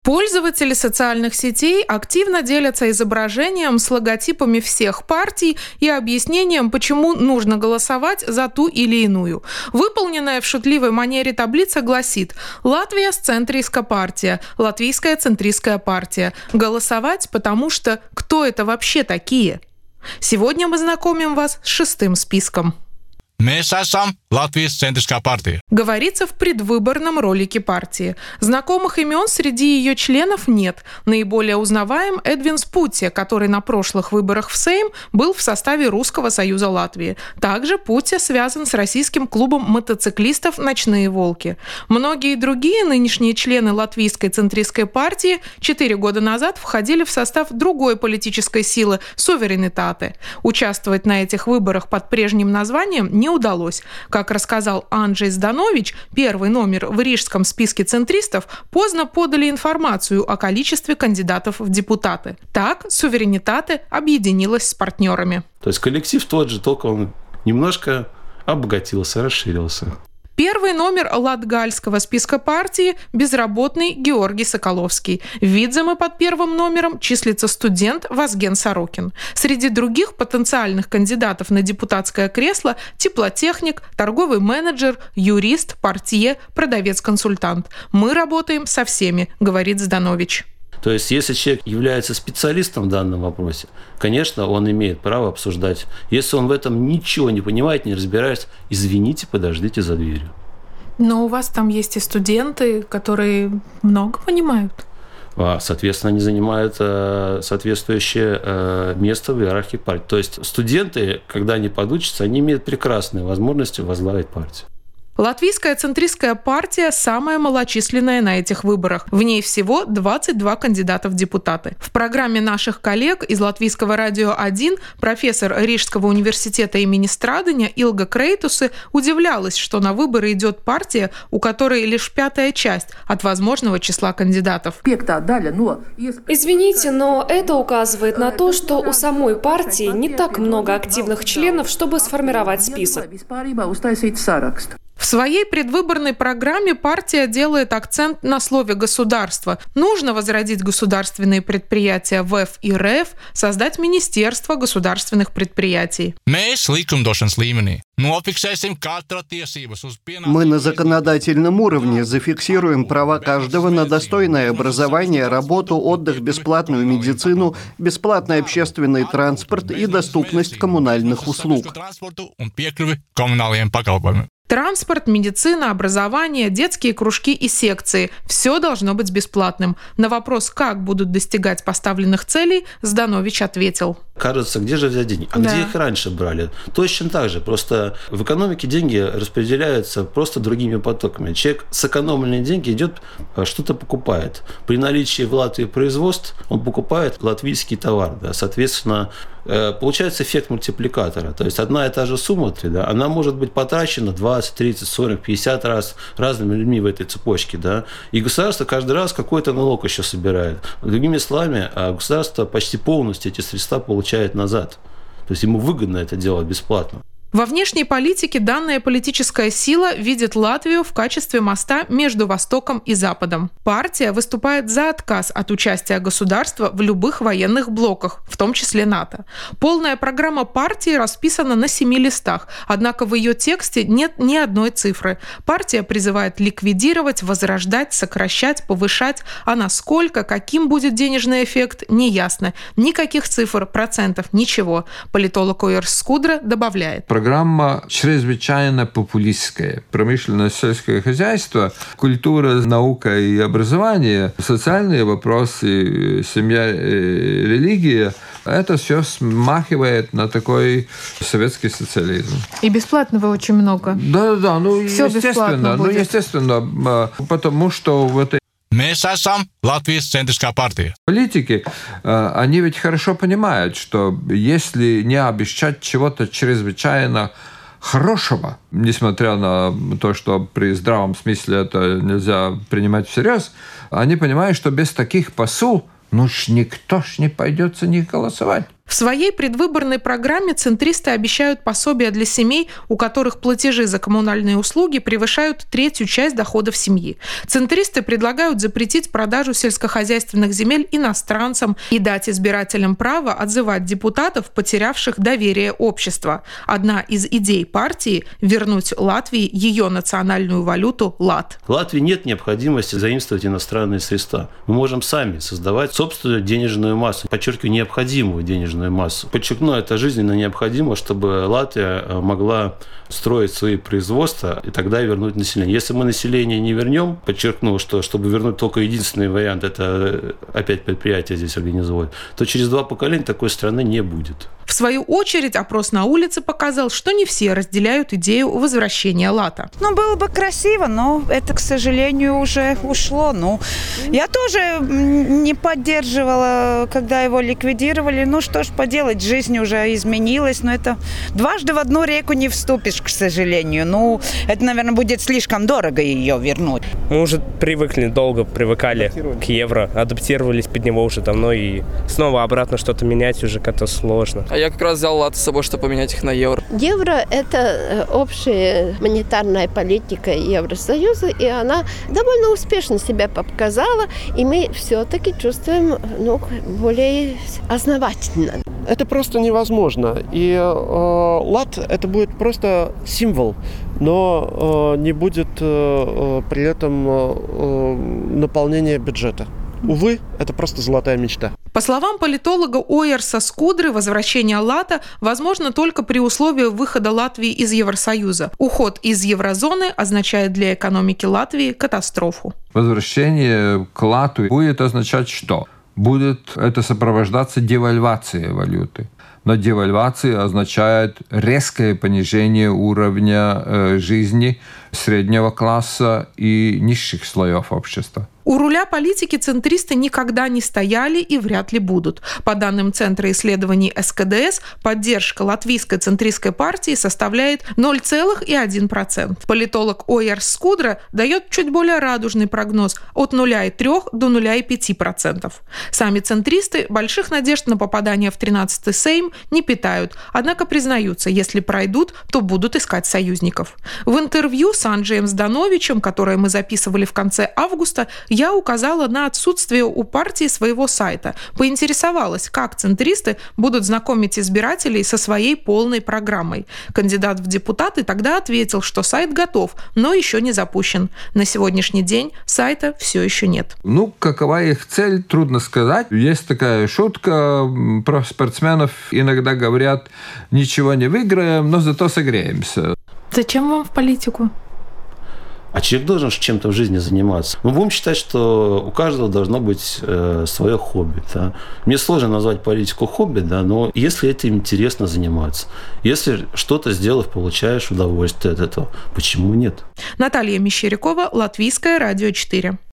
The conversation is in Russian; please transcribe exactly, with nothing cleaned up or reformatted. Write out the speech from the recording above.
Пользователи социальных сетей активно делятся изображением с логотипами всех партий и объяснением, почему нужно голосовать за ту или иную. Выполненная в шутливой манере таблица гласит: «Латвия – центристская партия», «Латвийская центристская партия». Голосовать, потому что кто это вообще такие? Сегодня мы знакомим вас с шестым списком. Mēs esam Latvijas centriskā partija. Говорится в предвыборном ролике партии. Знакомых имен среди ее членов нет. Наиболее узнаваем Эдвин Путте, который на прошлых выборах в Сейм был в составе Русского союза Латвии. Также Путте связан с российским клубом мотоциклистов «Ночные волки». Многие другие нынешние члены Латвийской центристской партии четыре года назад входили в состав другой политической силы «Суверенитате». Участвовать на этих выборах под прежним названием не удалось. Как рассказал Анджей Зданович, первый номер в рижском списке центристов, поздно подали информацию о количестве кандидатов в депутаты. Так Суверенитате объединилась с партнерами. То есть коллектив тот же, только он немножко обогатился, расширился. Первый номер латгальского списка партии – безработный Георгий Соколовский. В Видземе под первым номером числится студент Вазген Сорокин. Среди других потенциальных кандидатов на депутатское кресло – теплотехник, торговый менеджер, юрист, портье, продавец-консультант. «Мы работаем со всеми», – говорит Зданович. То есть, если человек является специалистом в данном вопросе, конечно, он имеет право обсуждать. Если он в этом ничего не понимает, не разбирается, извините, подождите за дверью. Но у вас там есть и студенты, которые много понимают. А, соответственно, они занимают э, соответствующее э, место в иерархии партии. То есть, студенты, когда они подучатся, они имеют прекрасные возможности возглавить партию. Латвийская центристская партия самая малочисленная на этих выборах. В ней всего двадцать два кандидата в депутаты. В программе наших коллег из Латвийского радио один профессор Рижского университета имени Страдыня Илга Крейтусы удивлялась, что на выборы идет партия, у которой лишь пятая часть от возможного числа кандидатов. Извините, но это указывает на то, что у самой партии не так много активных членов, чтобы сформировать список. В своей предвыборной программе партия делает акцент на слове «государство». Нужно возродить государственные предприятия ВЭФ и РЭФ, создать Министерство государственных предприятий. Мы на законодательном уровне зафиксируем права каждого на достойное образование, работу, отдых, бесплатную медицину, бесплатный общественный транспорт и доступность коммунальных услуг. Транспорт, медицина, образование, детские кружки и секции – все должно быть бесплатным. На вопрос, как будут достигать поставленных целей, Зданович ответил. Кажется, где же взять деньги? А да. Где их раньше брали? Точно так же. Просто в экономике деньги распределяются просто другими потоками. Человек сэкономленные деньги идет, что-то покупает. При наличии в Латвии производств он покупает латвийский товар. Да. Соответственно, получается эффект мультипликатора. То есть одна и та же сумма, да, она может быть потрачена двадцать, тридцать, сорок, пятьдесят раз разными людьми в этой цепочке. Да. И государство каждый раз какой-то налог еще собирает. Другими словами, государство почти полностью эти средства получает назад. То есть ему выгодно это делать бесплатно. Во внешней политике данная политическая сила видит Латвию в качестве моста между Востоком и Западом. Партия выступает за отказ от участия государства в любых военных блоках, в том числе НАТО. Полная программа партии расписана на семи листах, однако в ее тексте нет ни одной цифры. Партия призывает ликвидировать, возрождать, сокращать, повышать, а насколько, каким будет денежный эффект, неясно. Никаких цифр, процентов, ничего. Политолог Ойерс Скудра добавляет. Программа чрезвычайно популистская. Промышленность, сельское хозяйство, культура, наука и образование, социальные вопросы, семья, религия – это все смахивает на такой советский социализм. И бесплатного очень много. Да-да-да, ну все естественно, ну естественно, потому что в этой Mēs esam Latvijas centriskā partija. Политики, они ведь хорошо понимают, что если не обещать чего-то чрезвычайно хорошего, несмотря на то, что при здравом смысле это нельзя принимать всерьез, они понимают, что без таких посул ну ж никто ж не пойдет за них голосовать. В своей предвыборной программе центристы обещают пособия для семей, у которых платежи за коммунальные услуги превышают третью часть доходов семьи. Центристы предлагают запретить продажу сельскохозяйственных земель иностранцам и дать избирателям право отзывать депутатов, потерявших доверие общества. Одна из идей партии – вернуть Латвии ее национальную валюту – лат. В Латвии нет необходимости заимствовать иностранные средства. Мы можем сами создавать собственную денежную массу. Подчеркиваю, необходимую денежную массу. Подчеркну, это жизненно необходимо, чтобы Латвия могла строить свои производства и тогда вернуть население. Если мы население не вернем, подчеркну, что чтобы вернуть только единственный вариант, это опять предприятие здесь организовать, то через два поколения такой страны не будет. В свою очередь, опрос на улице показал, что не все разделяют идею возвращения лата. Ну, было бы красиво, но это, к сожалению, уже ушло. Ну, я тоже не поддерживала, когда его ликвидировали. Ну, что ж поделать, жизнь уже изменилась, но это дважды в одну реку не вступишь, к сожалению. Ну, это, наверное, будет слишком дорого ее вернуть. Мы уже привыкли, долго привыкали к евро, адаптировались под него уже давно, и снова обратно что-то менять уже как-то сложно. А я как раз взял латы с собой, чтобы поменять их на евро. Евро – это общая монетарная политика Евросоюза, и она довольно успешно себя показала, и мы все-таки чувствуем, ну, более основательно. Это просто невозможно. И э, лат – это будет просто символ, но э, не будет э, при этом э, наполнения бюджета. Увы, это просто золотая мечта. По словам политолога Ойерса Скудры, возвращение лата возможно только при условии выхода Латвии из Евросоюза. Уход из еврозоны означает для экономики Латвии катастрофу. Возвращение к лату будет означать что? Будет это сопровождаться девальвацией валюты. Но девальвация означает резкое понижение уровня э, жизни среднего класса и низших слоев общества. У руля политики центристы никогда не стояли и вряд ли будут. По данным Центра исследований эс ка дэ эс, поддержка латвийской центристской партии составляет ноль целых одна десятая процента. Политолог Ойерс Скудра дает чуть более радужный прогноз – от ноль целых три десятых до ноль целых пять десятых процента. Сами центристы больших надежд на попадание в тринадцатый Сейм не питают, однако признаются, если пройдут, то будут искать союзников. В интервью с Анджеем Здановичем, которое мы записывали в конце августа, я указала на отсутствие у партии своего сайта. Поинтересовалась, как центристы будут знакомить избирателей со своей полной программой. Кандидат в депутаты тогда ответил, что сайт готов, но еще не запущен. На сегодняшний день сайта все еще нет. Ну, какова их цель, трудно сказать. Есть такая шутка про спортсменов. Иногда говорят, ничего не выиграем, но зато согреемся. Зачем вам в политику? А человек должен чем-то в жизни заниматься. Мы будем считать, что у каждого должно быть э, свое хобби. Да? Мне сложно назвать политику хобби, да, но если этим интересно заниматься, если что-то сделав, получаешь удовольствие от этого, почему нет? Наталья Мещерякова, Латвийское радио четыре.